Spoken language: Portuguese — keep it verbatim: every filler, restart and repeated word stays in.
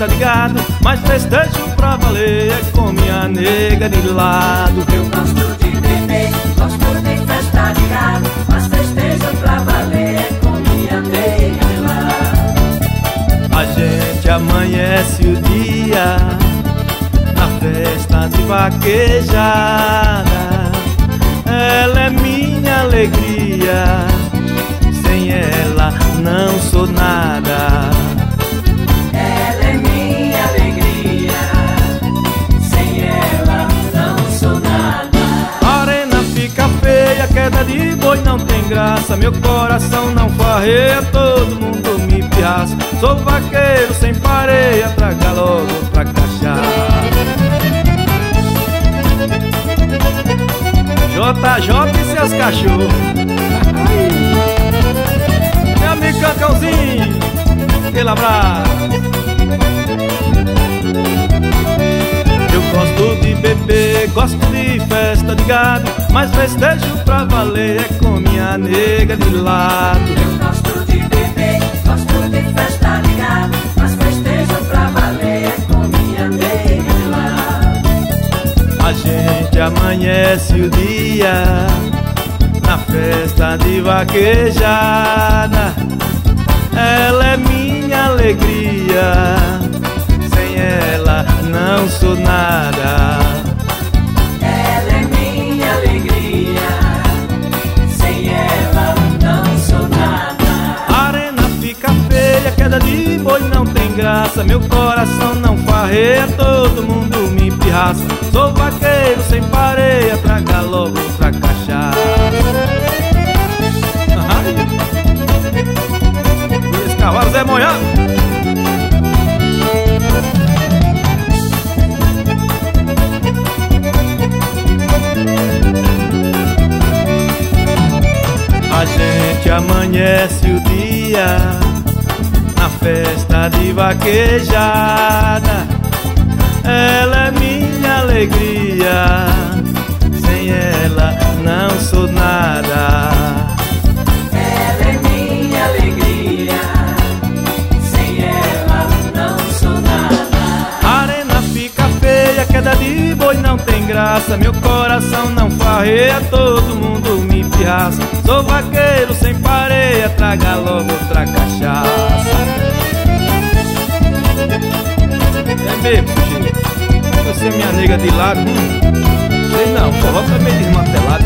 festa de gado, mas festejo pra valer é com minha nega de lado. Eu gosto de beber, gosto de festa de gado, mas festejo pra valer é com minha nega de lado. A gente amanhece o dia na festa de vaquejada. Ela é minha alegria, sem ela não sou nada. Ela é minha alegria, sem ela não sou nada. A arena fica feia, queda de boi não tem graça. Meu coração não farreia, todo mundo me piaça. Sou vaqueiro sem pareia, traga logo pra cachaça. J J e seus cachorros. Meu amigo Cacãozinho, aquele abraço. Eu gosto de beber, gosto de festa de gado, mas festejo pra valer é com minha nega de lado. Eu gosto de beber, gosto de festa de gado, mas festejo pra valer é com minha nega de lado. A gente amanhece o dia na festa de vaquejada. Ela é minha alegria, sem ela não sou nada. Ela é minha alegria, sem ela não sou nada. A arena fica feia, queda de boi não tem graça. Meu coração não farreia, todo mundo me pirraça. Sou vaqueiro sem pareia, traga logo pra cachaça. Esse cavalo Zé Monhão. A gente amanhece o dia na festa de vaquejada. Ela é minha alegria, sem ela não sou nada. Ela é minha alegria, sem ela não sou nada. A arena fica feia, queda de boi não tem graça. Meu coração não farreia, todo mundo me pirraça. Sou vaqueiro sem pareia, traga logo outra cachaça. É mesmo, gente. Você é minha nega de lado, hum, sei não, forró tá meio desmantelado.